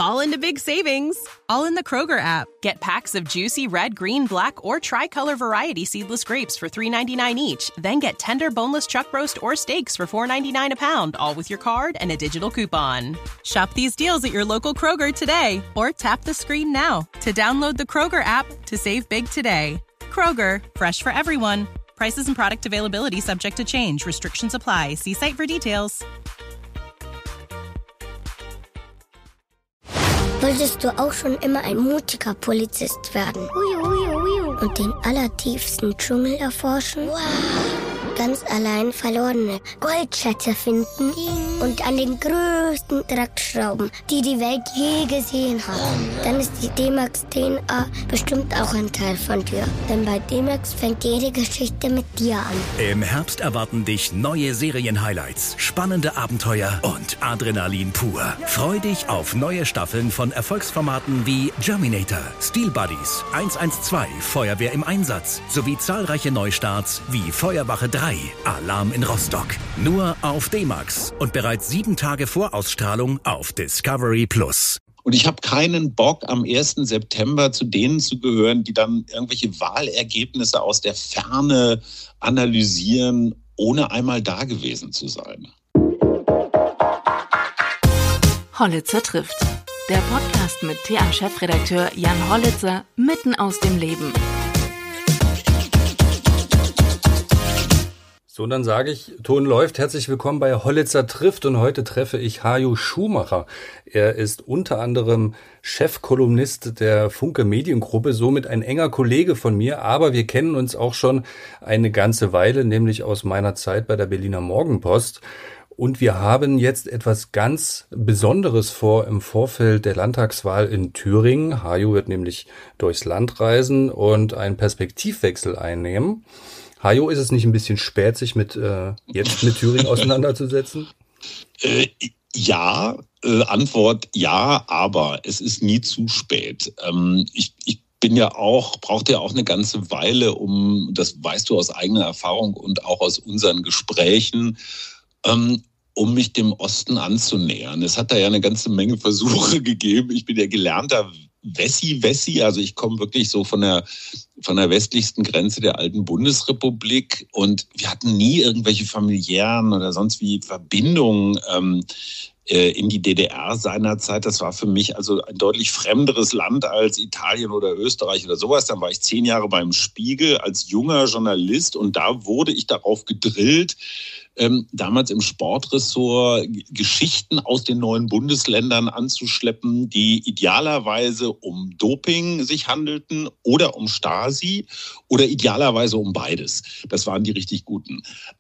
fall into big savings, all in the Kroger app. Get packs of juicy red, green, black, or tricolor variety seedless grapes for $3.99 each. Then get tender boneless chuck roast or steaks for $4.99 a pound, all with your card and a digital coupon. Shop these deals at your local Kroger today, or tap the screen now to download the Kroger app to save big today. Kroger, fresh for everyone. Prices and product availability subject to change. Restrictions apply. See site for details. Wolltest du auch schon immer ein mutiger Polizist werden? Und den allertiefsten Dschungel erforschen? Wow. Ganz allein verlorene Goldschätze finden und an den größten Dreck schrauben, die die Welt je gesehen hat. Dann ist die D-Max DNA bestimmt auch ein Teil von dir. Denn bei D-Max fängt jede Geschichte mit dir an. Im Herbst erwarten dich neue Serien-Highlights, spannende Abenteuer und Adrenalin pur. Freu dich auf neue Staffeln von Erfolgsformaten wie Germinator, Steel Buddies, 112, Feuerwehr im Einsatz sowie zahlreiche Neustarts wie Feuerwache 3, Alarm in Rostock. Nur auf D-Max und bereits 7 Tage vor Ausstrahlung auf Discovery+. Und ich habe keinen Bock, am 1. September zu denen zu gehören, die dann irgendwelche Wahlergebnisse aus der Ferne analysieren, ohne einmal da gewesen zu sein. Hollitzer trifft. Der Podcast mit TA-Chefredakteur Jan Hollitzer mitten aus dem Leben. So, dann sage ich, Ton läuft. Herzlich willkommen bei Hollitzer trifft und heute treffe ich Hajo Schumacher. Er ist unter anderem Chefkolumnist der Funke Mediengruppe, somit ein enger Kollege von mir, aber wir kennen uns auch schon eine ganze Weile, nämlich aus meiner Zeit bei der Berliner Morgenpost. Und wir haben jetzt etwas ganz Besonderes vor im Vorfeld der Landtagswahl in Thüringen. Hajo wird nämlich durchs Land reisen und einen Perspektivwechsel einnehmen. Hajo, ist es nicht ein bisschen spät, sich jetzt mit Thüringen auseinanderzusetzen? Antwort ja, aber es ist nie zu spät. Ich brauchte ja auch eine ganze Weile, das weißt du aus eigener Erfahrung und auch aus unseren Gesprächen, um mich dem Osten anzunähern. Es hat da ja eine ganze Menge Versuche gegeben. Ich bin ja gelernter Wessi, also ich komme wirklich so von der westlichsten Grenze der alten Bundesrepublik und wir hatten nie irgendwelche familiären oder sonst wie Verbindungen in die DDR seinerzeit. Das war für mich also ein deutlich fremderes Land als Italien oder Österreich oder sowas. Dann war ich 10 Jahre beim Spiegel als junger Journalist und da wurde ich darauf gedrillt, damals im Sportressort Geschichten aus den neuen Bundesländern anzuschleppen, die idealerweise um Doping sich handelten oder um Stasi oder idealerweise um beides. Das waren die richtig guten.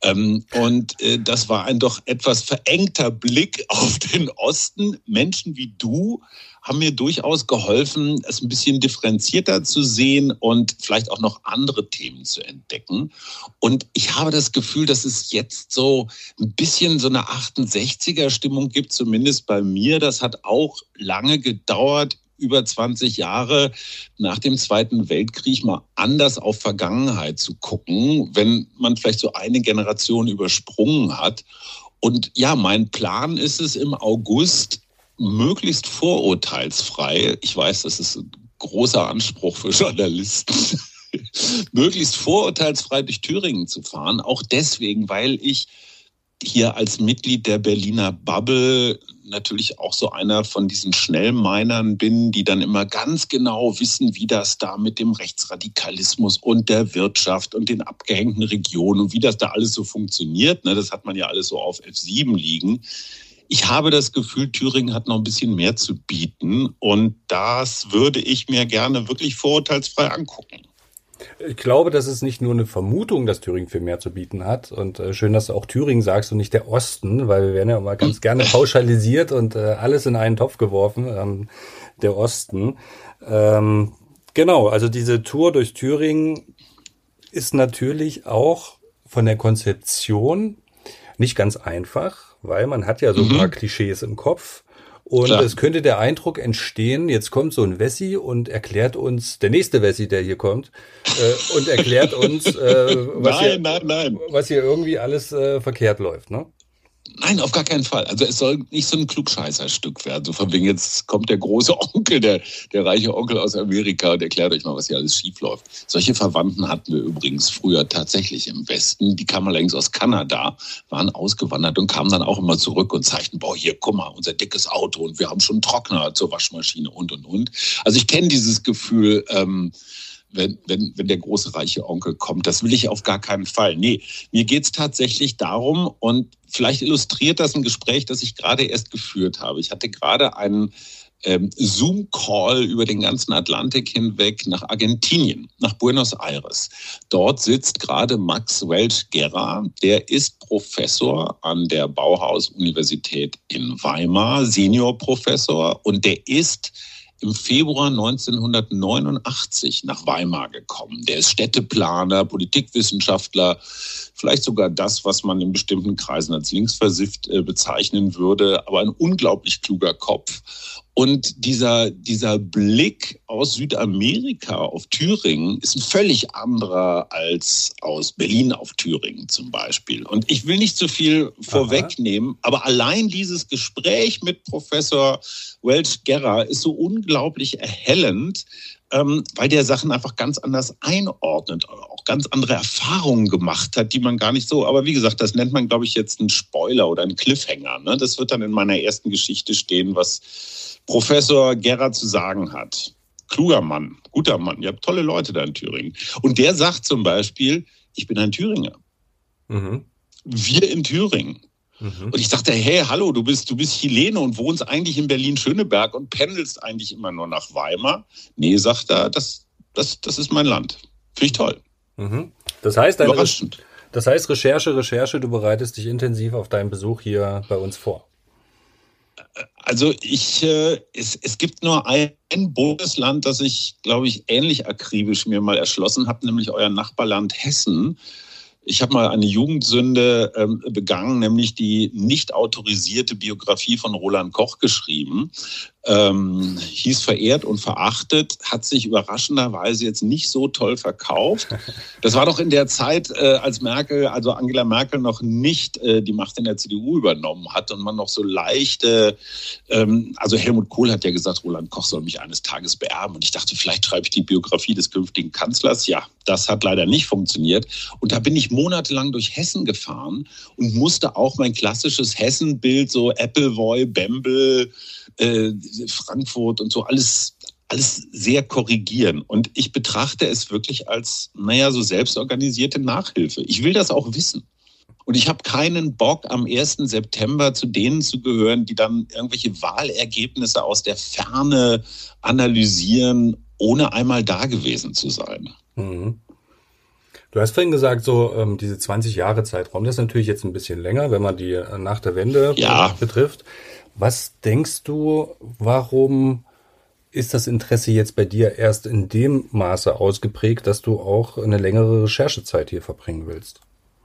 Das war ein doch etwas verengter Blick auf den Osten. Menschen wie du haben mir durchaus geholfen, es ein bisschen differenzierter zu sehen und vielleicht auch noch andere Themen zu entdecken. Und ich habe das Gefühl, dass es jetzt so ein bisschen so eine 68er-Stimmung gibt, zumindest bei mir. Das hat auch lange gedauert, über 20 Jahre nach dem Zweiten Weltkrieg mal anders auf Vergangenheit zu gucken, wenn man vielleicht so eine Generation übersprungen hat. Und ja, mein Plan ist es im August, möglichst vorurteilsfrei, ich weiß, das ist ein großer Anspruch für Journalisten, möglichst vorurteilsfrei durch Thüringen zu fahren. Auch deswegen, weil ich hier als Mitglied der Berliner Bubble natürlich auch so einer von diesen Schnellmeinern bin, die dann immer ganz genau wissen, wie das da mit dem Rechtsradikalismus und der Wirtschaft und den abgehängten Regionen und wie das da alles so funktioniert. Das hat man ja alles so auf F7 liegen. Ich habe das Gefühl, Thüringen hat noch ein bisschen mehr zu bieten und das würde ich mir gerne wirklich vorurteilsfrei angucken. Ich glaube, das ist nicht nur eine Vermutung, dass Thüringen viel mehr zu bieten hat. Und schön, dass du auch Thüringen sagst und nicht der Osten, weil wir werden ja immer ganz gerne pauschalisiert und alles in einen Topf geworfen, der Osten. Genau, also diese Tour durch Thüringen ist natürlich auch von der Konzeption nicht ganz einfach, weil man hat ja so ein paar Klischees im Kopf. Und klar, es könnte der Eindruck entstehen, jetzt kommt so ein Wessi und erklärt uns, der nächste Wessi, der hier kommt, und erklärt uns, was hier irgendwie alles verkehrt läuft, ne? Nein, auf gar keinen Fall. Also es soll nicht so ein Klugscheißerstück werden. So von wegen, jetzt kommt der große Onkel, der reiche Onkel aus Amerika und erklärt euch mal, was hier alles schief läuft. Solche Verwandten hatten wir übrigens früher tatsächlich im Westen. Die kamen allerdings aus Kanada, waren ausgewandert und kamen dann auch immer zurück und zeigten, boah, hier, guck mal, unser dickes Auto und wir haben schon einen Trockner zur Waschmaschine und. Also ich kenne dieses Gefühl, wenn der große reiche Onkel kommt. Das will ich auf gar keinen Fall. Nee, mir geht's tatsächlich darum, und vielleicht illustriert das ein Gespräch, das ich gerade erst geführt habe. Ich hatte gerade einen Zoom-Call über den ganzen Atlantik hinweg nach Argentinien, nach Buenos Aires. Dort sitzt gerade Max Welch-Guerra, der ist Professor an der Bauhaus-Universität in Weimar, Seniorprofessor, und der ist im Februar 1989 nach Weimar gekommen. Der ist Städteplaner, Politikwissenschaftler, vielleicht sogar das, was man in bestimmten Kreisen als linksversifft bezeichnen würde, aber ein unglaublich kluger Kopf. Und dieser Blick aus Südamerika auf Thüringen ist ein völlig anderer als aus Berlin auf Thüringen zum Beispiel. Und ich will nicht zu viel vorwegnehmen, aber allein dieses Gespräch mit Professor Welch-Guerra ist so unglaublich erhellend, weil der Sachen einfach ganz anders einordnet, auch ganz andere Erfahrungen gemacht hat, die man gar nicht so, aber wie gesagt, das nennt man, glaube ich, jetzt einen Spoiler oder einen Cliffhanger. Ne? Das wird dann in meiner ersten Geschichte stehen, was Professor Guerra zu sagen hat. Kluger Mann, guter Mann, ihr habt tolle Leute da in Thüringen. Und der sagt zum Beispiel, ich bin ein Thüringer. Mhm. Wir in Thüringen. Mhm. Und ich dachte, hey, hallo, du bist Chilene und wohnst eigentlich in Berlin-Schöneberg und pendelst eigentlich immer nur nach Weimar. Nee, sagt er, das ist mein Land. Finde ich toll. Mhm. Das heißt, Recherche, du bereitest dich intensiv auf deinen Besuch hier bei uns vor. Also es gibt nur ein Bundesland, das ich, glaube ich, ähnlich akribisch mir mal erschlossen habe, nämlich euer Nachbarland Hessen. Ich habe mal eine Jugendsünde begangen, nämlich die nicht autorisierte Biografie von Roland Koch geschrieben. Hieß Verehrt und verachtet, hat sich überraschenderweise jetzt nicht so toll verkauft. Das war doch in der Zeit, als Angela Merkel noch nicht die Macht in der CDU übernommen hat und man noch so leichte, also Helmut Kohl hat ja gesagt, Roland Koch soll mich eines Tages beerben, und ich dachte, vielleicht schreibe ich die Biografie des künftigen Kanzlers. Ja, das hat leider nicht funktioniert, und da bin ich monatelang durch Hessen gefahren und musste auch mein klassisches Hessenbild, so Appleboy, Bembel, Frankfurt und so, alles sehr korrigieren. Und ich betrachte es wirklich als, so selbstorganisierte Nachhilfe. Ich will das auch wissen. Und ich habe keinen Bock, am 1. September zu denen zu gehören, die dann irgendwelche Wahlergebnisse aus der Ferne analysieren, ohne einmal da gewesen zu sein. Mhm. Du hast vorhin gesagt, so diese 20 Jahre Zeitraum, das ist natürlich jetzt ein bisschen länger, wenn man die nach der Wende betrifft. Was denkst du, warum ist das Interesse jetzt bei dir erst in dem Maße ausgeprägt, dass du auch eine längere Recherchezeit hier verbringen willst?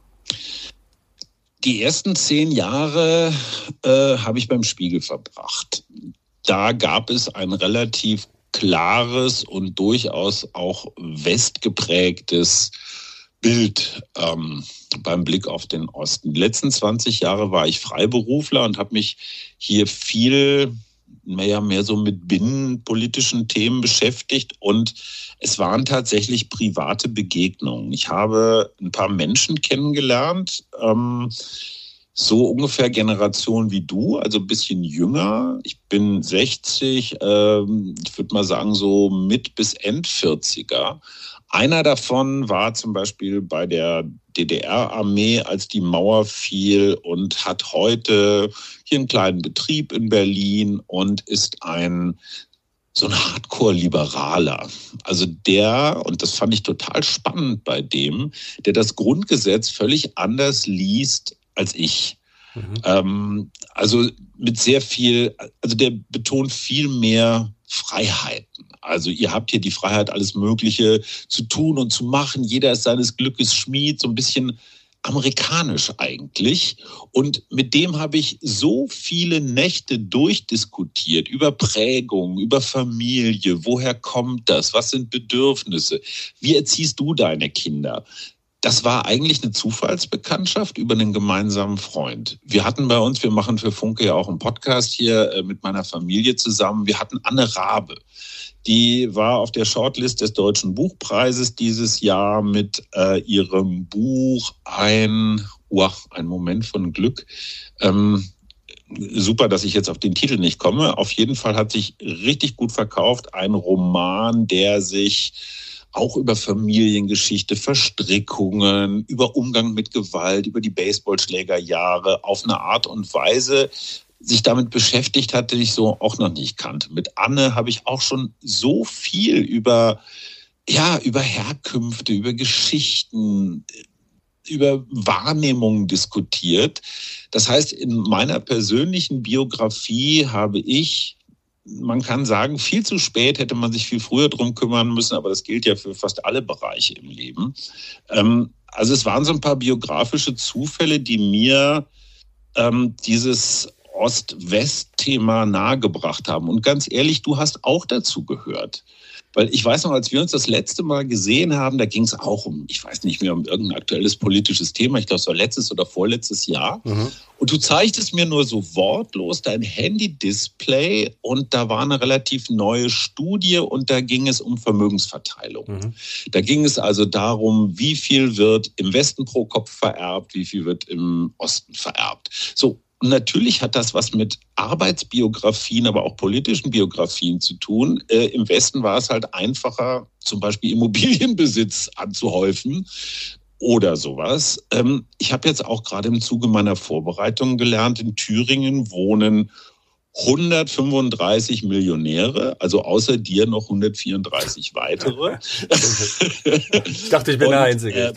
Die ersten 10 Jahre habe ich beim Spiegel verbracht. Da gab es ein relativ klares und durchaus auch westgeprägtes Bild beim Blick auf den Osten. Die letzten 20 Jahre war ich Freiberufler und habe mich hier viel mehr so mit binnenpolitischen Themen beschäftigt, und es waren tatsächlich private Begegnungen. Ich habe ein paar Menschen kennengelernt, so ungefähr Generation wie du, also ein bisschen jünger. Ich bin 60, ich würde mal sagen so Mit- bis End-40er. Einer davon war zum Beispiel bei der DDR-Armee, als die Mauer fiel, und hat heute hier einen kleinen Betrieb in Berlin und ist so ein Hardcore-Liberaler. Also und das fand ich total spannend bei dem, der das Grundgesetz völlig anders liest als ich. Mhm. Also mit sehr viel, also der betont viel mehr Freiheiten. Also ihr habt hier die Freiheit, alles Mögliche zu tun und zu machen. Jeder ist seines Glückes Schmied, so ein bisschen amerikanisch eigentlich. Und mit dem habe ich so viele Nächte durchdiskutiert über Prägung, über Familie. Woher kommt das? Was sind Bedürfnisse? Wie erziehst du deine Kinder? Das war eigentlich eine Zufallsbekanntschaft über einen gemeinsamen Freund. Wir machen für Funke ja auch einen Podcast hier mit meiner Familie zusammen. Wir hatten Anne Rabe. Die war auf der Shortlist des Deutschen Buchpreises dieses Jahr mit ihrem Buch Ein Moment von Glück. Super, dass ich jetzt auf den Titel nicht komme. Auf jeden Fall hat sich richtig gut verkauft. Ein Roman, der sich auch über Familiengeschichte, Verstrickungen, über Umgang mit Gewalt, über die Baseballschlägerjahre auf eine Art und Weise sich damit beschäftigt hat, die ich so auch noch nicht kannte. Mit Anne habe ich auch schon so viel über Herkünfte, über Geschichten, über Wahrnehmungen diskutiert. Das heißt, in meiner persönlichen Biografie habe ich, man kann sagen, viel zu spät, hätte man sich viel früher drum kümmern müssen, aber das gilt ja für fast alle Bereiche im Leben. Also es waren so ein paar biografische Zufälle, die mir dieses Ost-West-Thema nahegebracht haben. Und ganz ehrlich, du hast auch dazu gehört. Weil ich weiß noch, als wir uns das letzte Mal gesehen haben, da ging es auch um irgendein aktuelles politisches Thema. Ich glaube, es war letztes oder vorletztes Jahr. Mhm. Und du zeigtest mir nur so wortlos dein Handy-Display und da war eine relativ neue Studie und da ging es um Vermögensverteilung. Mhm. Da ging es also darum, wie viel wird im Westen pro Kopf vererbt, wie viel wird im Osten vererbt. So. Und natürlich hat das was mit Arbeitsbiografien, aber auch politischen Biografien zu tun. Im Westen war es halt einfacher, zum Beispiel Immobilienbesitz anzuhäufen oder sowas. Ich habe jetzt auch gerade im Zuge meiner Vorbereitung gelernt, in Thüringen wohnen 135 Millionäre, also außer dir noch 134 weitere. Ich dachte, ich bin der Einzige.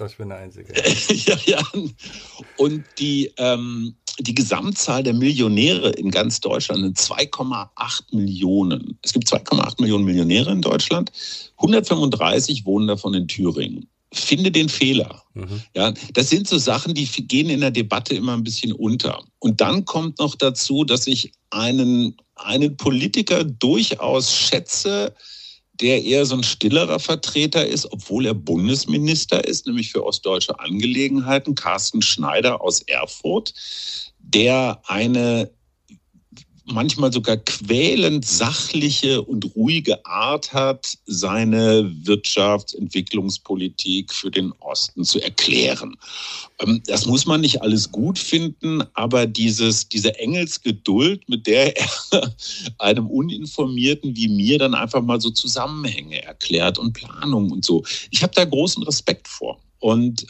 Ja. Und die Gesamtzahl der Millionäre in ganz Deutschland sind 2,8 Millionen. Es gibt 2,8 Millionen Millionäre in Deutschland. 135 wohnen davon in Thüringen. Finde den Fehler. Mhm. Ja, das sind so Sachen, die gehen in der Debatte immer ein bisschen unter. Und dann kommt noch dazu, dass ich einen Politiker durchaus schätze, der eher so ein stillerer Vertreter ist, obwohl er Bundesminister ist, nämlich für ostdeutsche Angelegenheiten, Carsten Schneider aus Erfurt, der eine manchmal sogar quälend sachliche und ruhige Art hat, seine Wirtschaftsentwicklungspolitik für den Osten zu erklären. Das muss man nicht alles gut finden, aber diese Engelsgeduld, mit der er einem Uninformierten wie mir dann einfach mal so Zusammenhänge erklärt und Planung und so. Ich habe da großen Respekt vor. Und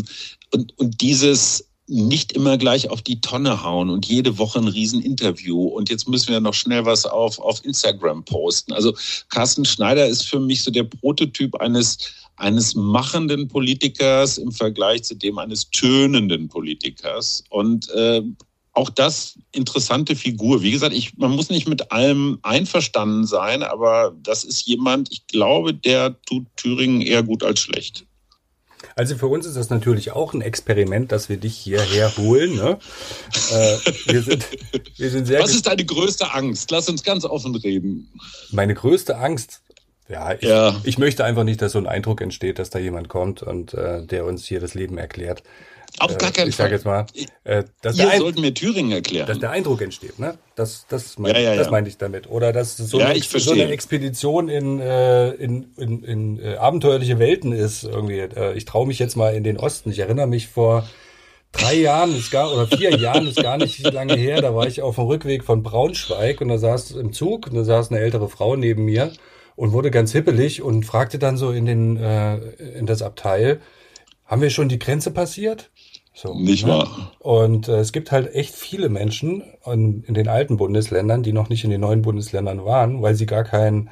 dieses nicht immer gleich auf die Tonne hauen und jede Woche ein Rieseninterview und jetzt müssen wir noch schnell was auf Instagram posten. Also Carsten Schneider ist für mich so der Prototyp eines machenden Politikers im Vergleich zu dem eines tönenden Politikers und auch das interessante Figur. Wie gesagt, man muss nicht mit allem einverstanden sein, aber das ist jemand, ich glaube, der tut Thüringen eher gut als schlecht. Also für uns ist das natürlich auch ein Experiment, dass wir dich hierher holen. Ne? Wir sind sehr. Was ist deine größte Angst? Lass uns ganz offen reden. Meine größte Angst? Ich möchte einfach nicht, dass so ein Eindruck entsteht, dass da jemand kommt und der uns hier das Leben erklärt. Auf gar keinen Fall. Ich sage jetzt mal, sollten wir Thüringen erklären. Dass der Eindruck entsteht, ne? Das meinte ich damit. Oder dass so eine Expedition in abenteuerliche Welten ist irgendwie. Ich traue mich jetzt mal in den Osten. Ich erinnere mich vor 3 Jahren, 4 Jahren, ist gar nicht lange her, da war ich auf dem Rückweg von Braunschweig und da saß im Zug und da saß eine ältere Frau neben mir und wurde ganz hippelig und fragte dann so in das Abteil, haben wir schon die Grenze passiert? So, nicht wahr. Und es gibt halt echt viele Menschen in den alten Bundesländern, die noch nicht in den neuen Bundesländern waren, weil sie gar keinen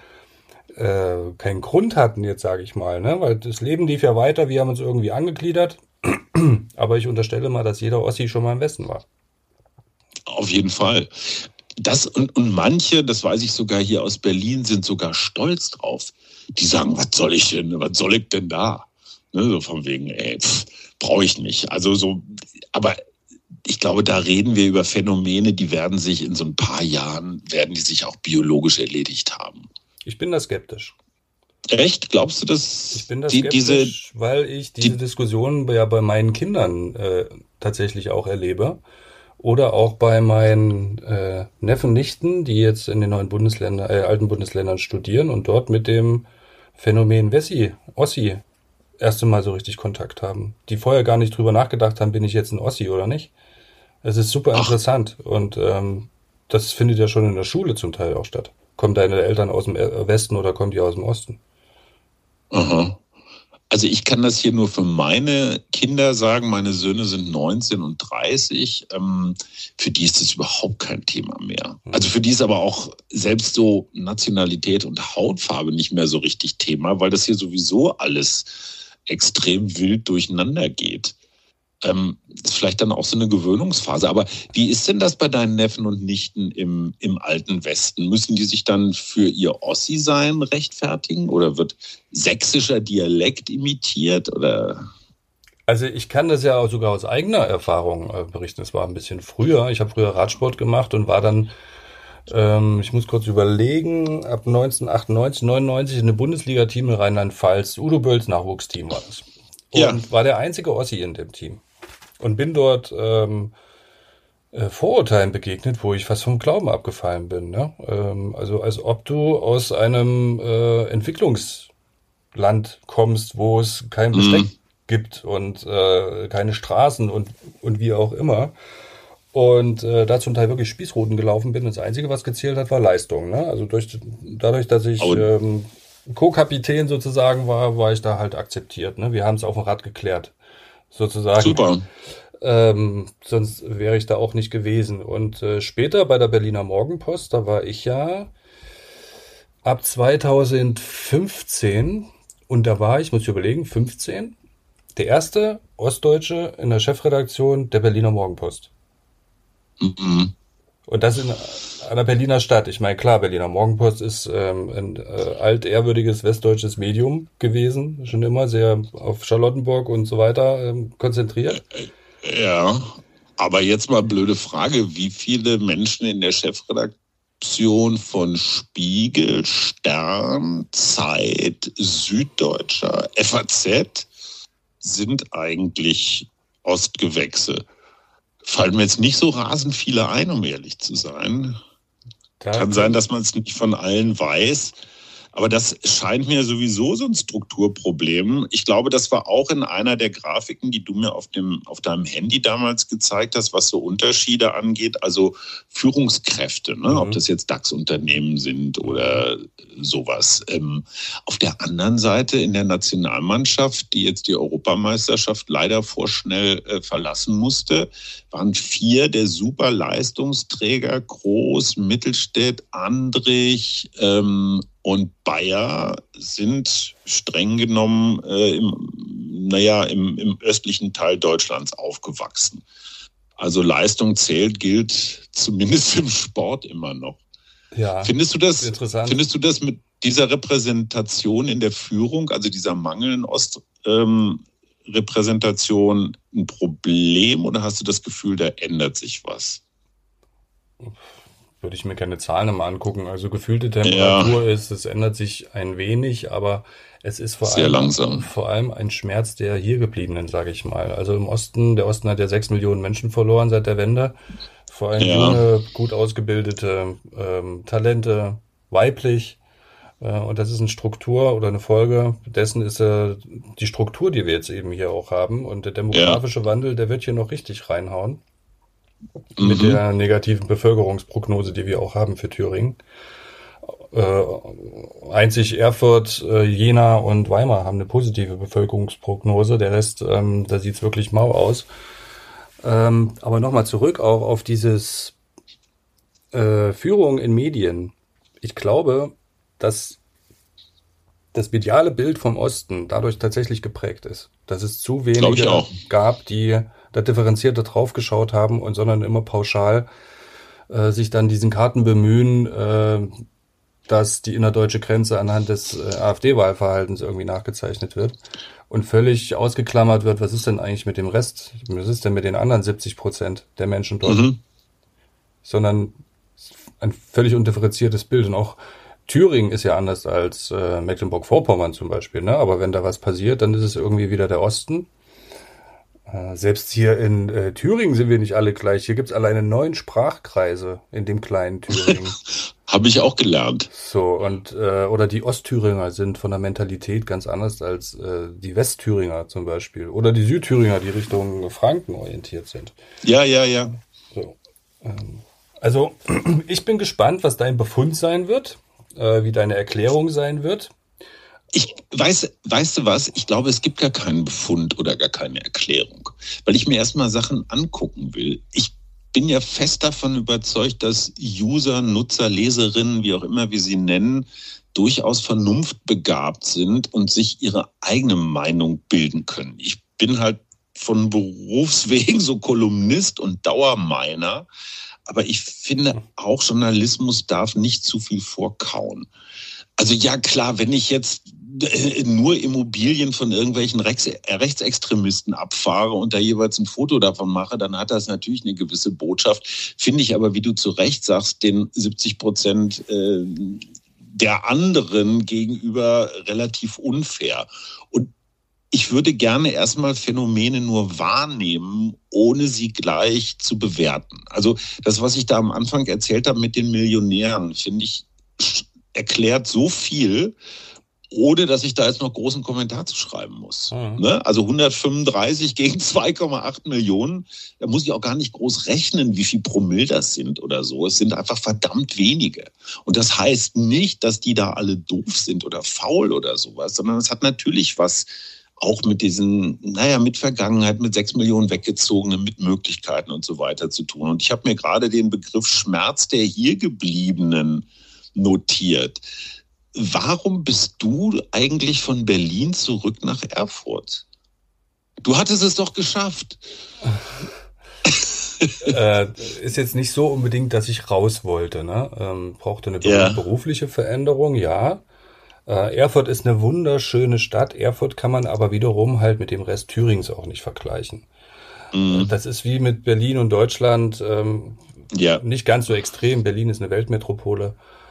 Grund hatten, jetzt sage ich mal. Ne? Weil das Leben lief ja weiter, wir haben uns irgendwie angegliedert. Aber ich unterstelle mal, dass jeder Ossi schon mal im Westen war. Auf jeden Fall. Das und manche, das weiß ich sogar hier aus Berlin, sind sogar stolz drauf. Die sagen, was soll ich denn da? Ne, so von wegen, brauche ich nicht. Also so, aber ich glaube, da reden wir über Phänomene, die werden sich in so ein paar Jahren, werden die sich auch biologisch erledigt haben. Ich bin da skeptisch. Echt? Glaubst du, dass Ich bin da skeptisch, weil ich diese Diskussion ja bei meinen Kindern tatsächlich auch erlebe. Oder auch bei meinen Neffen, Nichten, die jetzt in den neuen alten Bundesländern studieren und dort mit dem Phänomen Ossi, erste Mal so richtig Kontakt haben. Die vorher gar nicht drüber nachgedacht haben, bin ich jetzt ein Ossi oder nicht. Es ist super interessant und das findet ja schon in der Schule zum Teil auch statt. Kommen deine Eltern aus dem Westen oder kommen die aus dem Osten? Aha. Also ich kann das hier nur für meine Kinder sagen. Meine Söhne sind 19 und 30. Für die ist das überhaupt kein Thema mehr. Also für die ist aber auch selbst so Nationalität und Hautfarbe nicht mehr so richtig Thema, weil das hier sowieso alles extrem wild durcheinander geht. Das ist vielleicht dann auch so eine Gewöhnungsphase. Aber wie ist denn das bei deinen Neffen und Nichten im alten Westen? Müssen die sich dann für ihr Ossi-Sein rechtfertigen? Oder wird sächsischer Dialekt imitiert? Oder? Also ich kann das ja auch sogar aus eigener Erfahrung berichten. Es war ein bisschen früher. Ich habe früher Radsport gemacht und war dann, ich muss kurz überlegen, ab 1998, 99 in einem Bundesliga-Team in Rheinland-Pfalz. Udo Bölls Nachwuchsteam war das. Und war der einzige Ossi in dem Team. Und bin dort Vorurteilen begegnet, wo ich fast vom Glauben abgefallen bin. Ne? Also als ob du aus einem Entwicklungsland kommst, wo es kein Besteck gibt und keine Straßen und wie auch immer. Und da zum Teil wirklich Spießruten gelaufen bin. Das Einzige, was gezählt hat, war Leistung. Ne? Also dadurch, dass ich Co-Kapitän sozusagen war ich da halt akzeptiert. Ne? Wir haben es auf dem Rad geklärt. Sozusagen. Super. Sonst wäre ich da auch nicht gewesen. Und später bei der Berliner Morgenpost, da war ich ja ab 2015 und da war ich, muss ich überlegen, 15, der erste Ostdeutsche in der Chefredaktion der Berliner Morgenpost. Mhm. Und das in einer Berliner Stadt. Ich meine, klar, Berliner Morgenpost ist ein altehrwürdiges westdeutsches Medium gewesen, schon immer sehr auf Charlottenburg und so weiter konzentriert. Ja, aber jetzt mal blöde Frage, wie viele Menschen in der Chefredaktion von Spiegel, Stern, Zeit, Süddeutscher, FAZ sind eigentlich Ostgewächse? Fallen mir jetzt nicht so rasend viele ein, um ehrlich zu sein. Kann sein, dass man es nicht von allen weiß. Aber das scheint mir sowieso so ein Strukturproblem. Ich glaube, das war auch in einer der Grafiken, die du mir auf deinem Handy damals gezeigt hast, was so Unterschiede angeht. Also Führungskräfte, ne? Ob das jetzt DAX-Unternehmen sind oder sowas. Auf der anderen Seite in der Nationalmannschaft, die jetzt die Europameisterschaft leider vorschnell verlassen musste, waren 4 der Superleistungsträger, Groß, Mittelstädt, Andrich und Bayer sind streng genommen im östlichen Teil Deutschlands aufgewachsen. Also Leistung zählt, gilt zumindest im Sport immer noch. Ja, Findest du das interessant. Findest du das mit dieser Repräsentation in der Führung, also dieser mangelnden Ostrepräsentation, ein Problem oder hast du das Gefühl, da ändert sich was? Würde ich mir keine Zahlen mal angucken. Also gefühlte Temperatur ist, es ändert sich ein wenig, aber es ist vor allem ein Schmerz der hier gebliebenen, sage ich mal. Also im Osten, der Osten hat ja 6 Millionen Menschen verloren seit der Wende. Vor allem junge, gut ausgebildete Talente, weiblich. Und das ist eine Struktur oder eine Folge dessen ist die Struktur, die wir jetzt eben hier auch haben. Und der demografische Wandel, der wird hier noch richtig reinhauen. Mit der negativen Bevölkerungsprognose, die wir auch haben für Thüringen. Einzig Erfurt, Jena und Weimar haben eine positive Bevölkerungsprognose. Der Rest, da sieht es wirklich mau aus. Aber nochmal zurück auch auf dieses Führung in Medien. Ich glaube, dass das mediale Bild vom Osten dadurch tatsächlich geprägt ist. Dass es zu wenige gab, die da differenzierter draufgeschaut haben und sondern immer pauschal sich dann diesen Karten bemühen, dass die innerdeutsche Grenze anhand des AfD-Wahlverhaltens irgendwie nachgezeichnet wird und völlig ausgeklammert wird, was ist denn eigentlich mit dem Rest, was ist denn mit den anderen 70% der Menschen dort? Sondern ein völlig undifferenziertes Bild und auch Thüringen ist ja anders als Mecklenburg-Vorpommern zum Beispiel, ne? Aber wenn da was passiert, dann ist es irgendwie wieder der Osten. Selbst hier in Thüringen sind wir nicht alle gleich. Hier gibt's alleine 9 Sprachkreise in dem kleinen Thüringen. Habe ich auch gelernt. So, und oder die Ostthüringer sind von der Mentalität ganz anders als die Westthüringer zum Beispiel. Oder die Südthüringer, die Richtung Franken orientiert sind. Ja. So, also, ich bin gespannt, was dein Befund sein wird, wie deine Erklärung sein wird. Weißt du was? Ich glaube, es gibt gar keinen Befund oder gar keine Erklärung, weil ich mir erstmal Sachen angucken will. Ich bin ja fest davon überzeugt, dass User, Nutzer, Leserinnen, wie auch immer wir sie nennen, durchaus vernunftbegabt sind und sich ihre eigene Meinung bilden können. Ich bin halt von Berufswegen so Kolumnist und Dauermeiner, aber ich finde auch, Journalismus darf nicht zu viel vorkauen. Also ja klar, wenn ich jetzt nur Immobilien von irgendwelchen Rechtsextremisten abfahre und da jeweils ein Foto davon mache, dann hat das natürlich eine gewisse Botschaft. Finde ich aber, wie du zu Recht sagst, den 70% der anderen gegenüber relativ unfair. Und ich würde gerne erstmal Phänomene nur wahrnehmen, ohne sie gleich zu bewerten. Also das, was ich da am Anfang erzählt habe mit den Millionären, finde ich, erklärt so viel, ohne dass ich da jetzt noch großen Kommentar zu schreiben muss. Mhm. Ne? Also 135 gegen 2,8 Millionen, da muss ich auch gar nicht groß rechnen, wie viel Promille das sind oder so. Es sind einfach verdammt wenige. Und das heißt nicht, dass die da alle doof sind oder faul oder sowas, sondern es hat natürlich was auch mit diesen, mit Vergangenheit, mit 6 Millionen Weggezogenen, mit Möglichkeiten und so weiter zu tun. Und ich habe mir gerade den Begriff Schmerz der Hiergebliebenen notiert. Warum bist du eigentlich von Berlin zurück nach Erfurt? Du hattest es doch geschafft. Ist jetzt nicht so unbedingt, dass ich raus wollte. Ne? Brauchte eine berufliche Veränderung, ja. Erfurt ist eine wunderschöne Stadt. Erfurt kann man aber wiederum halt mit dem Rest Thürings auch nicht vergleichen. Mhm. Das ist wie mit Berlin und Deutschland. Nicht ganz so extrem. Berlin ist eine Weltmetropole.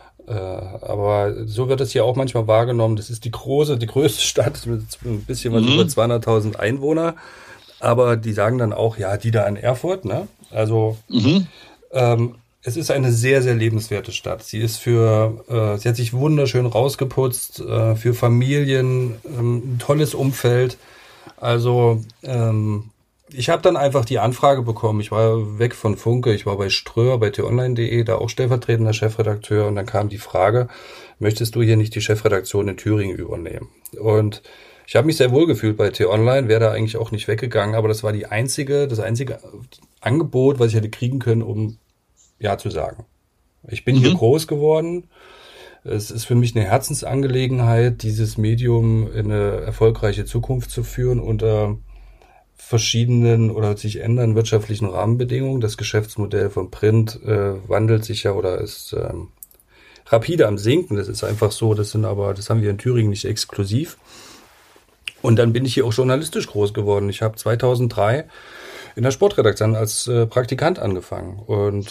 Aber so wird es hier auch manchmal wahrgenommen. Das ist die größte Stadt mit ein bisschen was über 200.000 Einwohner. Aber die sagen dann auch, ja, die da in Erfurt, ne? Also, es ist eine sehr, sehr lebenswerte Stadt. Sie ist sie hat sich wunderschön rausgeputzt, für Familien, ein tolles Umfeld. Also, ich habe dann einfach die Anfrage bekommen. Ich war weg von Funke, ich war bei Ströer, bei t-online.de, da auch stellvertretender Chefredakteur. Und dann kam die Frage, möchtest du hier nicht die Chefredaktion in Thüringen übernehmen? Und ich habe mich sehr wohl gefühlt bei t-online, wäre da eigentlich auch nicht weggegangen. Aber das war das einzige Angebot, was ich hätte kriegen können, um Ja zu sagen. Ich bin hier groß geworden. Es ist für mich eine Herzensangelegenheit, dieses Medium in eine erfolgreiche Zukunft zu führen unter verschiedenen oder sich ändern wirtschaftlichen Rahmenbedingungen. Das Geschäftsmodell von Print wandelt sich ja oder ist rapide am Sinken. Das ist einfach so. Das haben wir in Thüringen nicht exklusiv. Und dann bin ich hier auch journalistisch groß geworden. Ich habe 2003 in der Sportredaktion als Praktikant angefangen. Und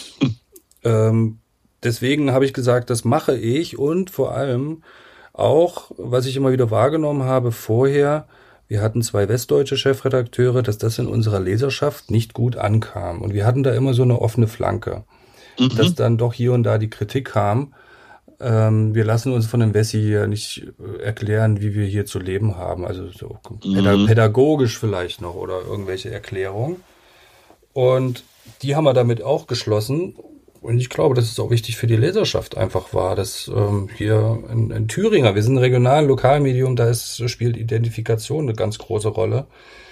deswegen habe ich gesagt, das mache ich. Und vor allem auch, was ich immer wieder wahrgenommen habe vorher, wir hatten 2 westdeutsche Chefredakteure, dass das in unserer Leserschaft nicht gut ankam. Und wir hatten da immer so eine offene Flanke. Dass dann doch hier und da die Kritik kam, wir lassen uns von dem Wessi hier nicht erklären, wie wir hier zu leben haben. Also so pädagogisch vielleicht noch oder irgendwelche Erklärungen. Und die haben wir damit auch geschlossen. Und ich glaube, dass es auch wichtig für die Leserschaft einfach war, dass hier in Thüringen, wir sind ein Lokalmedium, da spielt Identifikation eine ganz große Rolle.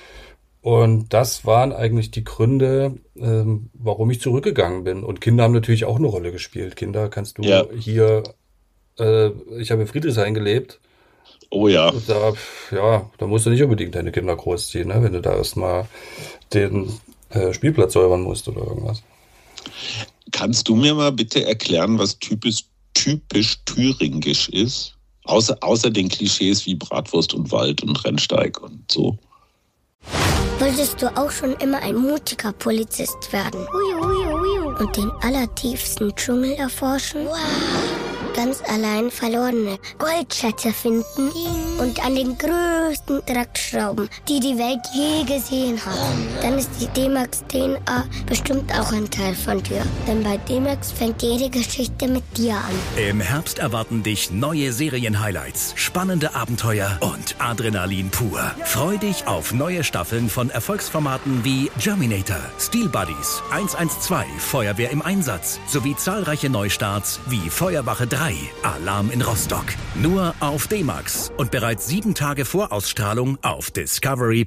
Und das waren eigentlich die Gründe, warum ich zurückgegangen bin. Und Kinder haben natürlich auch eine Rolle gespielt. Kinder kannst du hier, ich habe in Friedrichshain gelebt. Oh ja. Da musst du nicht unbedingt deine Kinder großziehen, ne? Wenn du da erstmal den Spielplatz säubern musst oder irgendwas. Kannst du mir mal bitte erklären, was typisch thüringisch ist? Außer den Klischees wie Bratwurst und Wald und Rennsteig und so. Wolltest du auch schon immer ein mutiger Polizist werden? Und den allertiefsten Dschungel erforschen? Wow. ganz allein verlorene Goldschätze finden und an den größten Draht schrauben, die die Welt je gesehen hat, dann ist die D-Max DNA bestimmt auch ein Teil von dir. Denn bei D-Max fängt jede Geschichte mit dir an. Im Herbst erwarten dich neue Serien-Highlights, spannende Abenteuer und Adrenalin pur. Freu dich auf neue Staffeln von Erfolgsformaten wie Germinator, Steel Buddies, 112, Feuerwehr im Einsatz sowie zahlreiche Neustarts wie Feuerwache 3, Alarm in Rostock. Nur auf D-Max und bereits 7 Tage vor Ausstrahlung auf Discovery+.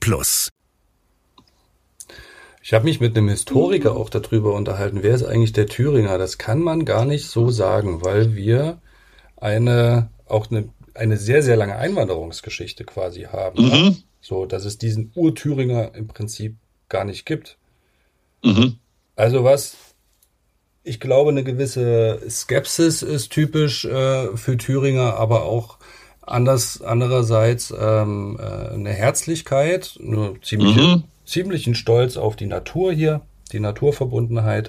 Ich habe mich mit einem Historiker auch darüber unterhalten, wer ist eigentlich der Thüringer? Das kann man gar nicht so sagen, weil wir eine sehr, sehr lange Einwanderungsgeschichte quasi haben. Ne? So, dass es diesen Ur-Thüringer im Prinzip gar nicht gibt. Also ich glaube, eine gewisse Skepsis ist typisch für Thüringer, aber auch andererseits eine Herzlichkeit, eine ziemlichen Stolz auf die Natur hier, die Naturverbundenheit.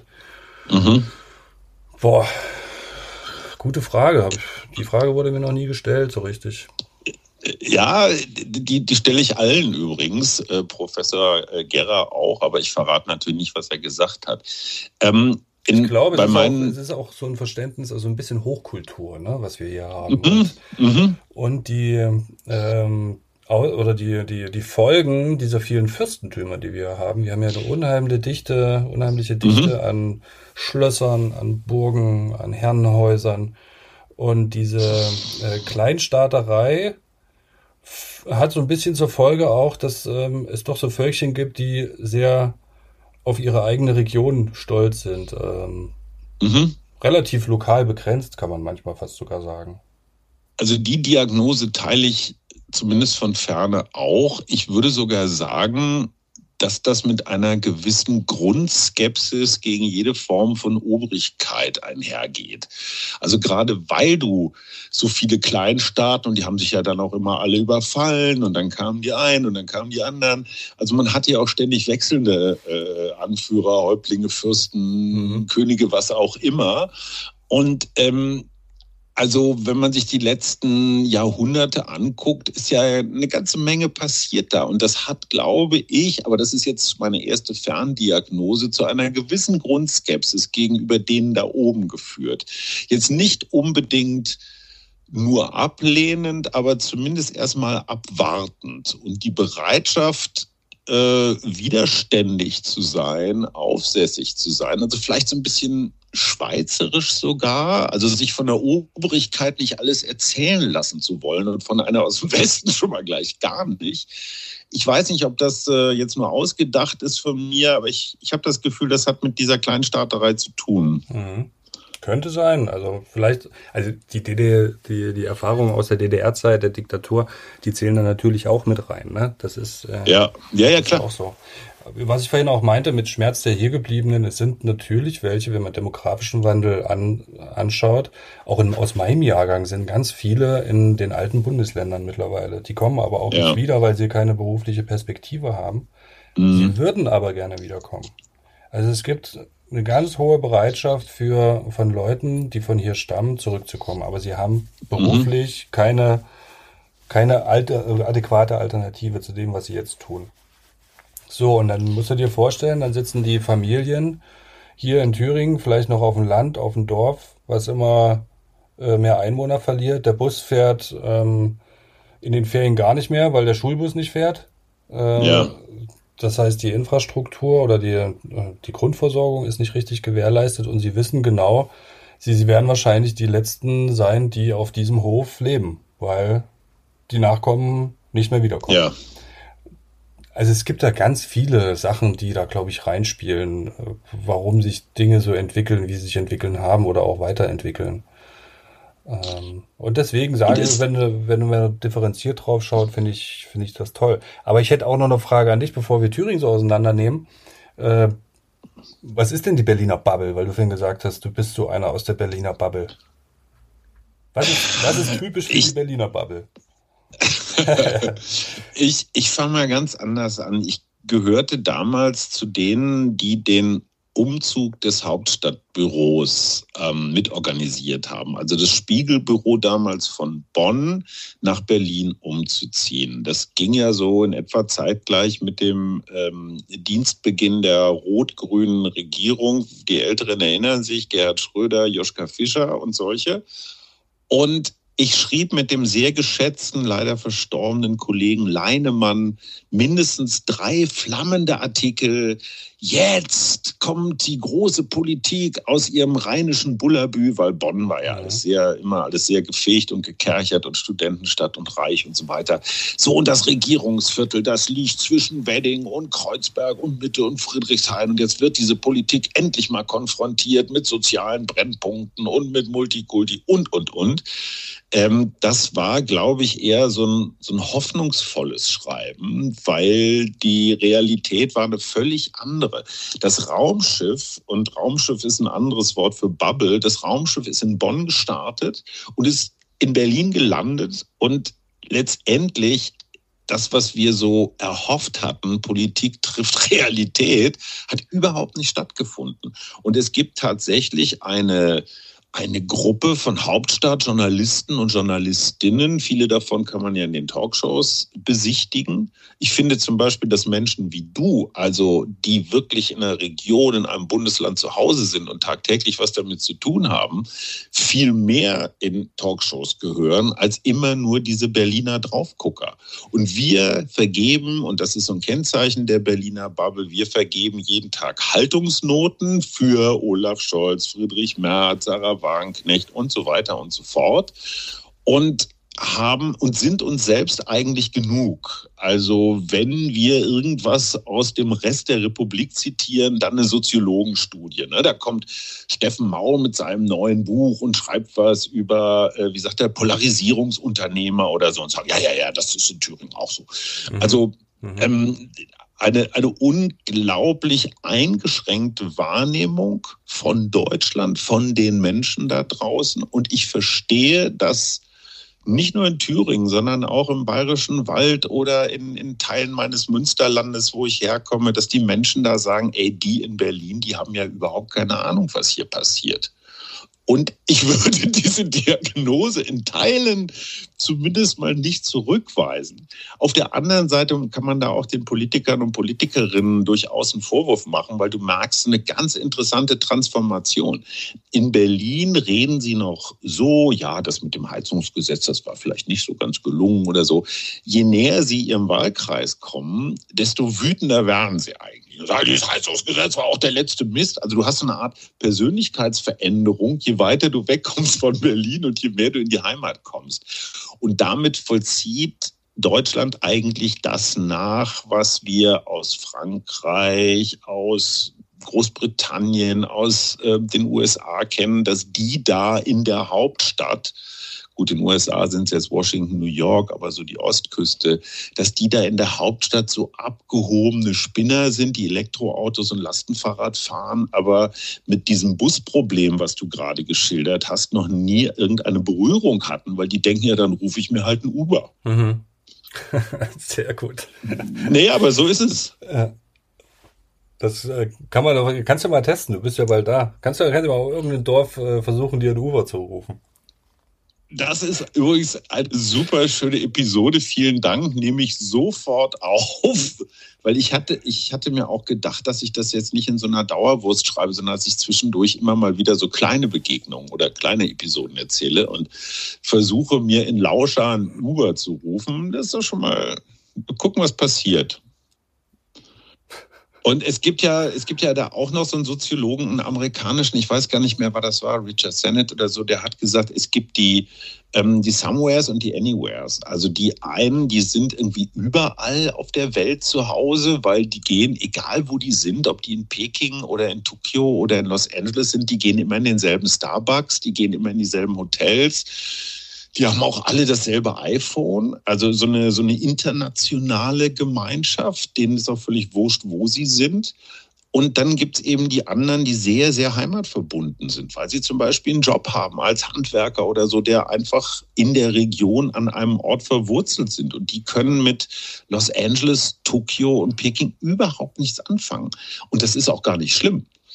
Boah, gute Frage. Die Frage wurde mir noch nie gestellt, so richtig. Ja, die stelle ich allen übrigens, Professor Gerrer auch, aber ich verrate natürlich nicht, was er gesagt hat. Ich glaube, es ist auch so ein Verständnis, also ein bisschen Hochkultur, ne, was wir hier haben. Und die Folgen dieser vielen Fürstentümer, die wir haben. Wir haben ja eine unheimliche Dichte an Schlössern, an Burgen, an Herrenhäusern. Und diese Kleinstaaterei hat so ein bisschen zur Folge auch, dass es doch so Völkchen gibt, die sehr auf ihre eigene Region stolz sind. Relativ lokal begrenzt, kann man manchmal fast sogar sagen. Also die Diagnose teile ich zumindest von Ferne auch. Ich würde sogar sagen, dass das mit einer gewissen Grundskepsis gegen jede Form von Obrigkeit einhergeht. Also gerade weil du so viele Kleinstaaten, und die haben sich ja dann auch immer alle überfallen, und dann kamen die einen und dann kamen die anderen. Also man hatte ja auch ständig wechselnde Anführer, Häuptlinge, Fürsten, Könige, was auch immer. Und also wenn man sich die letzten Jahrhunderte anguckt, ist ja eine ganze Menge passiert da. Und das hat, glaube ich, aber das ist jetzt meine erste Ferndiagnose, zu einer gewissen Grundskepsis gegenüber denen da oben geführt. Jetzt nicht unbedingt nur ablehnend, aber zumindest erstmal abwartend. Und die Bereitschaft, widerständig zu sein, aufsässig zu sein, also vielleicht so ein bisschen schweizerisch sogar, also sich von der Obrigkeit nicht alles erzählen lassen zu wollen und von einer aus dem Westen schon mal gleich gar nicht. Ich weiß nicht, ob das jetzt nur ausgedacht ist von mir, aber ich habe das Gefühl, das hat mit dieser Kleinstaaterei zu tun. Könnte sein. Also vielleicht, also die Erfahrungen aus der DDR-Zeit, der Diktatur, die zählen da natürlich auch mit rein. Ne? Das ist ja klar. Auch so. Was ich vorhin auch meinte mit Schmerz der Hiergebliebenen, es sind natürlich welche, wenn man demografischen Wandel anschaut, auch aus meinem Jahrgang sind ganz viele in den alten Bundesländern mittlerweile. Die kommen aber auch nicht wieder, weil sie keine berufliche Perspektive haben. Sie würden aber gerne wiederkommen. Also es gibt eine ganz hohe Bereitschaft von Leuten, die von hier stammen, zurückzukommen. Aber sie haben beruflich keine adäquate Alternative zu dem, was sie jetzt tun. So, und dann musst du dir vorstellen, dann sitzen die Familien hier in Thüringen, vielleicht noch auf dem Land, auf dem Dorf, was immer mehr Einwohner verliert. Der Bus fährt in den Ferien gar nicht mehr, weil der Schulbus nicht fährt. Das heißt, die Infrastruktur oder die Grundversorgung ist nicht richtig gewährleistet und sie wissen genau, sie werden wahrscheinlich die Letzten sein, die auf diesem Hof leben, weil die Nachkommen nicht mehr wiederkommen. Ja. Also es gibt da ganz viele Sachen, die da, glaube ich, reinspielen, warum sich Dinge so entwickeln, wie sie sich entwickeln haben oder auch weiterentwickeln. Und deswegen sage ich, wenn du differenziert drauf schaut, finde ich das toll. Aber ich hätte auch noch eine Frage an dich, bevor wir Thüringen so auseinandernehmen. Was ist denn die Berliner Bubble? Weil du vorhin gesagt hast, du bist so einer aus der Berliner Bubble. Was ist typisch für die Berliner Bubble? Ich fange mal ganz anders an. Ich gehörte damals zu denen, die den Umzug des Hauptstadtbüros mitorganisiert haben. Also das Spiegelbüro damals von Bonn nach Berlin umzuziehen. Das ging ja so in etwa zeitgleich mit dem Dienstbeginn der rot-grünen Regierung. Die Älteren erinnern sich, Gerhard Schröder, Joschka Fischer und solche. Und ich schrieb mit dem sehr geschätzten, leider verstorbenen Kollegen Leinemann mindestens 3 flammende Artikel. Jetzt kommt die große Politik aus ihrem rheinischen Bullabü, weil Bonn war ja immer alles sehr gefegt und gekerchert und Studentenstadt und reich und so weiter. So, und das Regierungsviertel, das liegt zwischen Wedding und Kreuzberg und Mitte und Friedrichshain. Und jetzt wird diese Politik endlich mal konfrontiert mit sozialen Brennpunkten und mit Multikulti und. Das war, glaube ich, eher so ein hoffnungsvolles Schreiben, weil die Realität war eine völlig andere. Das Raumschiff, und Raumschiff ist ein anderes Wort für Bubble, das Raumschiff ist in Bonn gestartet und ist in Berlin gelandet und letztendlich das, was wir so erhofft hatten, Politik trifft Realität, hat überhaupt nicht stattgefunden. Und es gibt tatsächlich eine Gruppe von Hauptstadtjournalisten und Journalistinnen. Viele davon kann man ja in den Talkshows besichtigen. Ich finde zum Beispiel, dass Menschen wie du, also die wirklich in einer Region, in einem Bundesland zu Hause sind und tagtäglich was damit zu tun haben, viel mehr in Talkshows gehören als immer nur diese Berliner Draufgucker. Und wir vergeben, und das ist so ein Kennzeichen der Berliner Bubble, wir vergeben jeden Tag Haltungsnoten für Olaf Scholz, Friedrich Merz, Sarah Wagenknecht und so weiter und so fort und sind uns selbst eigentlich genug. Also wenn wir irgendwas aus dem Rest der Republik zitieren, dann eine Soziologenstudie. Da kommt Steffen Mau mit seinem neuen Buch und schreibt was über, Polarisierungsunternehmer oder so und sagt, ja, das ist in Thüringen auch so. Also eine unglaublich eingeschränkte Wahrnehmung von Deutschland, von den Menschen da draußen. Und ich verstehe, dass nicht nur in Thüringen, sondern auch im Bayerischen Wald oder in Teilen meines Münsterlandes, wo ich herkomme, dass die Menschen da sagen, die in Berlin, die haben ja überhaupt keine Ahnung, was hier passiert. Und ich würde diese Diagnose in Teilen zumindest mal nicht zurückweisen. Auf der anderen Seite kann man da auch den Politikern und Politikerinnen durchaus einen Vorwurf machen, weil du merkst eine ganz interessante Transformation. In Berlin reden sie noch so, ja, das mit dem Heizungsgesetz, das war vielleicht nicht so ganz gelungen oder so. Je näher sie ihrem Wahlkreis kommen, desto wütender werden sie eigentlich. Das Heizungsgesetz war auch der letzte Mist. Also du hast so eine Art Persönlichkeitsveränderung, je weiter du wegkommst von Berlin und je mehr du in die Heimat kommst. Und damit vollzieht Deutschland eigentlich das nach, was wir aus Frankreich, aus Großbritannien, aus den USA kennen, dass die da in der Hauptstadt, gut, in den USA sind es jetzt Washington, New York, aber so die Ostküste, dass die da in der Hauptstadt so abgehobene Spinner sind, die Elektroautos und Lastenfahrrad fahren, aber mit diesem Busproblem, was du gerade geschildert hast, noch nie irgendeine Berührung hatten, weil die denken ja, dann rufe ich mir halt ein Uber. Mhm. Sehr gut. Nee, aber so ist es. Ja. Das kannst du mal testen, du bist ja bald da. Kannst du mal irgendein Dorf versuchen, dir ein Uber zu rufen? Das ist übrigens eine super schöne Episode. Vielen Dank, nehme ich sofort auf, weil ich hatte mir auch gedacht, dass ich das jetzt nicht in so einer Dauerwurst schreibe, sondern dass ich zwischendurch immer mal wieder so kleine Begegnungen oder kleine Episoden erzähle und versuche mir in Lauscher ein Uber zu rufen. Das ist doch schon mal, gucken, was passiert. Und es gibt ja da auch noch so einen Soziologen, einen amerikanischen, ich weiß gar nicht mehr, wer das war, Richard Sennett oder so, der hat gesagt, es gibt die Somewheres und die Anywheres. Also die einen, die sind irgendwie überall auf der Welt zu Hause, weil die gehen, egal wo die sind, ob die in Peking oder in Tokio oder in Los Angeles sind, die gehen immer in denselben Starbucks, die gehen immer in dieselben Hotels. Die haben auch alle dasselbe iPhone, also so eine internationale Gemeinschaft, denen ist auch völlig wurscht, wo sie sind. Und dann gibt es eben die anderen, die sehr, sehr heimatverbunden sind, weil sie zum Beispiel einen Job haben als Handwerker oder so, der einfach in der Region an einem Ort verwurzelt sind. Und die können mit Los Angeles, Tokio und Peking überhaupt nichts anfangen. Und das ist auch gar nicht schlimm.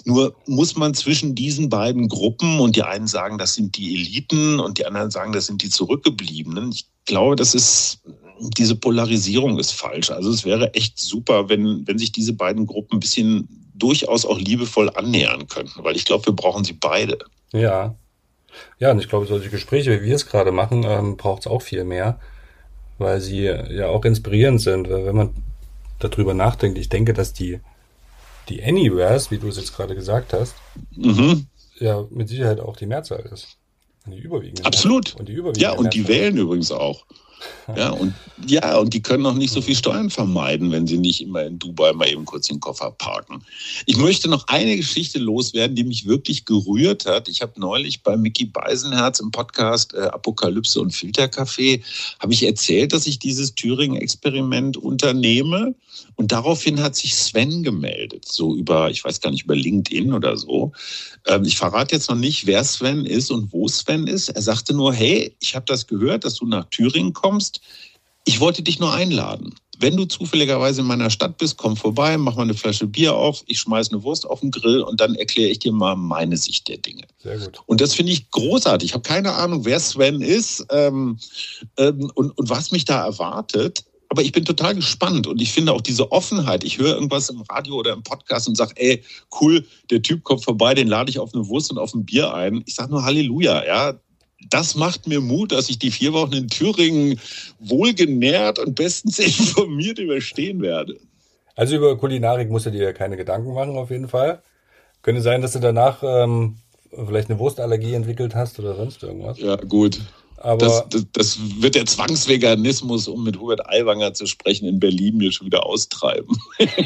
Nur muss man zwischen diesen beiden Gruppen, und die einen sagen, das sind die Eliten und die anderen sagen, das sind die Zurückgebliebenen. Ich glaube, diese Polarisierung ist falsch. Also es wäre echt super, wenn sich diese beiden Gruppen ein bisschen durchaus auch liebevoll annähern könnten, weil ich glaube, wir brauchen sie beide. Ja. Ja, und ich glaube, solche Gespräche, wie wir es gerade machen, braucht es auch viel mehr, weil sie ja auch inspirierend sind. Weil wenn man darüber nachdenkt, ich denke, dass die Anywheres, wie du es jetzt gerade gesagt hast, ja mit Sicherheit auch die Mehrzahl ist. Die überwiegende. Absolut. Und die überwiegende ja, und die Mehrzahl. wählen übrigens auch. Und die können auch nicht so viel Steuern vermeiden, wenn sie nicht immer in Dubai mal eben kurz den Koffer parken. Ich möchte noch eine Geschichte loswerden, die mich wirklich gerührt hat. Ich habe neulich bei Micky Beisenherz im Podcast Apokalypse und Filterkaffee habe ich erzählt, dass ich dieses Thüringen-Experiment unternehme. Und daraufhin hat sich Sven gemeldet, so ich weiß gar nicht, über LinkedIn oder so. Ich verrate jetzt noch nicht, wer Sven ist und wo Sven ist. Er sagte nur, hey, ich habe das gehört, dass du nach Thüringen kommst. Ich wollte dich nur einladen. Wenn du zufälligerweise in meiner Stadt bist, komm vorbei, mach mal eine Flasche Bier auf, ich schmeiß eine Wurst auf den Grill und dann erkläre ich dir mal meine Sicht der Dinge. Sehr gut. Und das finde ich großartig. Ich habe keine Ahnung, wer Sven ist und was mich da erwartet. Aber ich bin total gespannt und ich finde auch diese Offenheit. Ich höre irgendwas im Radio oder im Podcast und sage, ey, cool, der Typ kommt vorbei, den lade ich auf eine Wurst und auf ein Bier ein. Ich sage nur Halleluja, ja. Das macht mir Mut, dass ich die 4 Wochen in Thüringen wohlgenährt und bestens informiert überstehen werde. Also über Kulinarik musst du dir ja keine Gedanken machen, auf jeden Fall. Könnte sein, dass du danach vielleicht eine Wurstallergie entwickelt hast oder sonst irgendwas. Ja, gut. Aber das wird der Zwangsveganismus, um mit Hubert Aiwanger zu sprechen, in Berlin mir schon wieder austreiben.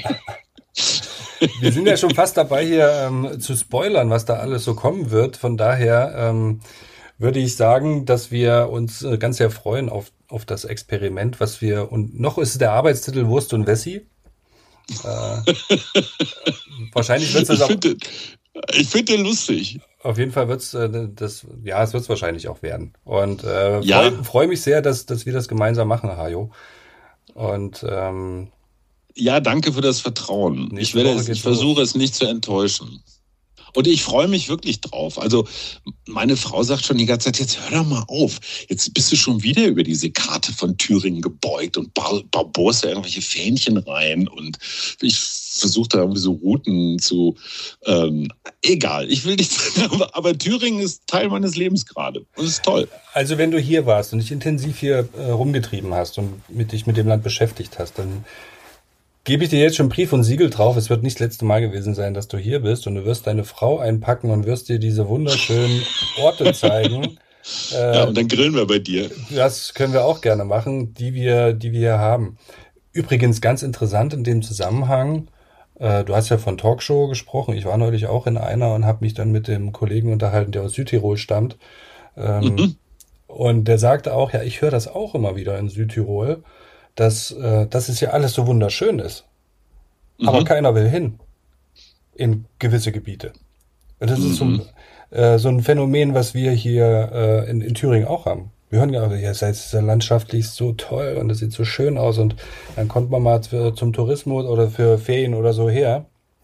Wir sind ja schon fast dabei, hier zu spoilern, was da alles so kommen wird. Von daher würde ich sagen, dass wir uns ganz sehr freuen auf das Experiment, und noch ist es der Arbeitstitel Wurst und Wessi. Wahrscheinlich wird es Ich finde den lustig. Auf jeden Fall wird es es wird es wahrscheinlich auch werden. Und freue mich sehr, dass wir das gemeinsam machen, Hajo. Und danke für das Vertrauen. Ich versuche es nicht zu enttäuschen. Und ich freue mich wirklich drauf. Also meine Frau sagt schon die ganze Zeit, jetzt hör doch mal auf. Jetzt bist du schon wieder über diese Karte von Thüringen gebeugt und bohrst da irgendwelche Fähnchen rein. Und ich versuche da irgendwie so Routen zu... egal, ich will nicht sagen, aber Thüringen ist Teil meines Lebens gerade. Und es ist toll. Also wenn du hier warst und dich intensiv hier rumgetrieben hast und dich mit dem Land beschäftigt hast, dann gebe ich dir jetzt schon Brief und Siegel drauf. Es wird nicht das letzte Mal gewesen sein, dass du hier bist und du wirst deine Frau einpacken und wirst dir diese wunderschönen Orte zeigen. Und dann grillen wir bei dir. Das können wir auch gerne machen, die wir hier haben. Übrigens ganz interessant in dem Zusammenhang, du hast ja von Talkshow gesprochen. Ich war neulich auch in einer und habe mich dann mit dem Kollegen unterhalten, der aus Südtirol stammt. Und der sagte auch, ja, ich höre das auch immer wieder in Südtirol, dass es ja alles so wunderschön ist. Aber keiner will hin in gewisse Gebiete. Und das ist so ein Phänomen, was wir hier in Thüringen auch haben. Wir hören ja, es ist ja landschaftlich so toll und es sieht so schön aus und dann kommt man mal zum Tourismus oder für Ferien oder so her.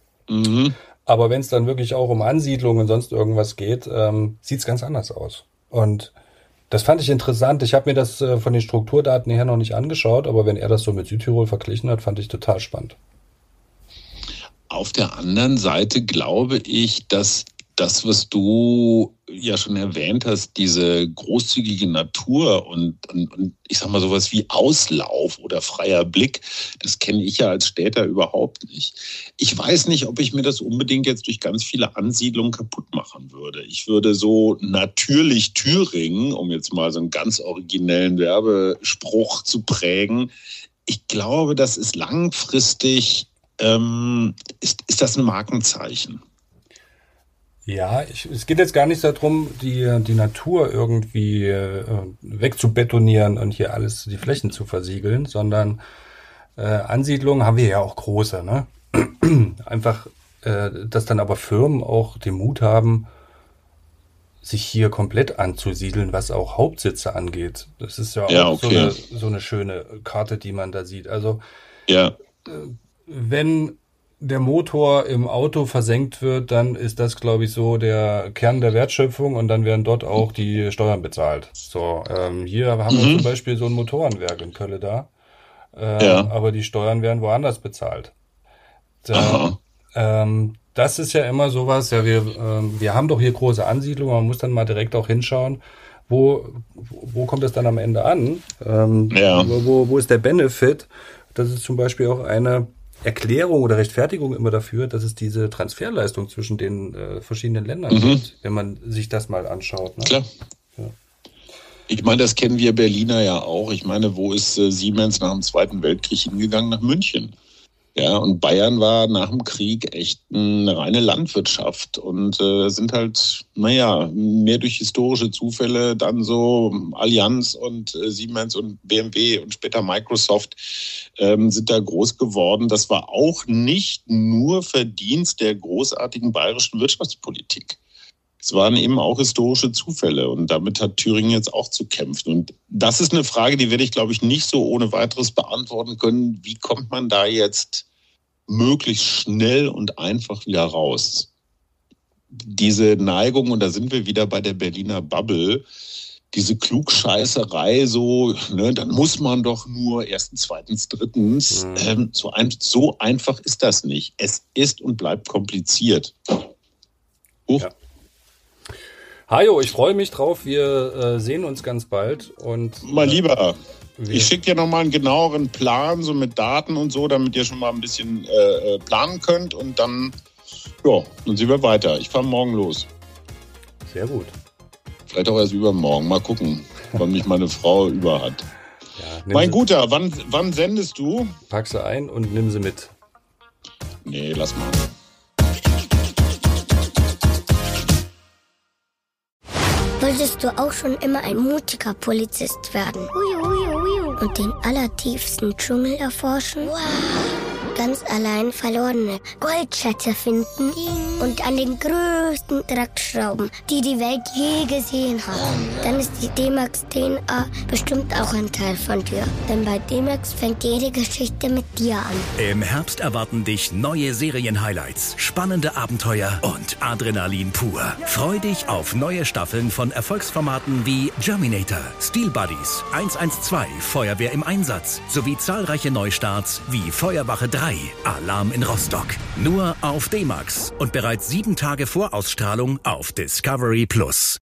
Aber wenn es dann wirklich auch um Ansiedlung und sonst irgendwas geht, sieht es ganz anders aus. Und das fand ich interessant. Ich habe mir das von den Strukturdaten her noch nicht angeschaut, aber wenn er das so mit Südtirol verglichen hat, fand ich total spannend. Auf der anderen Seite glaube ich, dass das, was du ja schon erwähnt hast, diese großzügige Natur und ich sag mal sowas wie Auslauf oder freier Blick, das kenne ich ja als Städter überhaupt nicht. Ich weiß nicht, ob ich mir das unbedingt jetzt durch ganz viele Ansiedlungen kaputt machen würde. Ich würde so natürlich Thüringen, um jetzt mal so einen ganz originellen Werbespruch zu prägen, ich glaube, das ist langfristig, ist das ein Markenzeichen. Ja, es geht jetzt gar nicht darum, die Natur irgendwie wegzubetonieren und hier alles, die Flächen zu versiegeln, sondern Ansiedlungen haben wir ja auch große, ne? Einfach, dass dann aber Firmen auch den Mut haben, sich hier komplett anzusiedeln, was auch Hauptsitze angeht. Das ist ja auch so eine schöne Karte, die man da sieht. Also wenn der Motor im Auto versenkt wird, dann ist das, glaube ich, so der Kern der Wertschöpfung und dann werden dort auch die Steuern bezahlt. So, hier haben wir zum Beispiel so ein Motorenwerk in Kölle da, aber die Steuern werden woanders bezahlt. Das ist ja immer sowas, ja, wir haben doch hier große Ansiedlungen, man muss dann mal direkt auch hinschauen, wo kommt es dann am Ende an? Wo ist der Benefit? Das ist zum Beispiel auch eine Erklärung oder Rechtfertigung immer dafür, dass es diese Transferleistung zwischen den verschiedenen Ländern gibt, wenn man sich das mal anschaut. Ne? Klar. Ja. Ich meine, das kennen wir Berliner ja auch. Ich meine, wo ist Siemens nach dem Zweiten Weltkrieg hingegangen? Nach München. Ja, und Bayern war nach dem Krieg echt eine reine Landwirtschaft und sind halt, mehr durch historische Zufälle dann so Allianz und Siemens und BMW und später Microsoft sind da groß geworden. Das war auch nicht nur Verdienst der großartigen bayerischen Wirtschaftspolitik. Es waren eben auch historische Zufälle und damit hat Thüringen jetzt auch zu kämpfen. Und das ist eine Frage, die werde ich, glaube ich, nicht so ohne weiteres beantworten können. Wie kommt man da jetzt möglichst schnell und einfach wieder raus? Diese Neigung, und da sind wir wieder bei der Berliner Bubble, diese Klugscheißerei so, dann muss man doch nur erstens, zweitens, drittens. So einfach ist das nicht. Es ist und bleibt kompliziert. Ja. Hajo, ich freue mich drauf. Wir sehen uns ganz bald. Und mal lieber, ich schicke dir nochmal einen genaueren Plan, so mit Daten und so, damit ihr schon mal ein bisschen planen könnt. Und dann sehen wir weiter. Ich fahre morgen los. Sehr gut. Vielleicht auch erst übermorgen. Mal gucken, wann mich meine Frau über hat. Ja, mein Guter, wann sendest du? Pack sie ein und nimm sie mit. Nee, lass mal. Wolltest du auch schon immer ein mutiger Polizist werden? Und den allertiefsten Dschungel erforschen? Wow. Ganz allein verlorene Goldschätze finden und an den größten Dreck schrauben, die die Welt je gesehen hat. Dann ist die D-Max DNA bestimmt auch ein Teil von dir. Denn bei D-Max fängt jede Geschichte mit dir an. Im Herbst erwarten dich neue Serien-Highlights, spannende Abenteuer und Adrenalin pur. Freu dich auf neue Staffeln von Erfolgsformaten wie Germinator, Steel Buddies, 112, Feuerwehr im Einsatz sowie zahlreiche Neustarts wie Feuerwache 3, Alarm in Rostock. Nur auf D-Max und bereits 7 Tage vor Ausstrahlung auf Discovery+.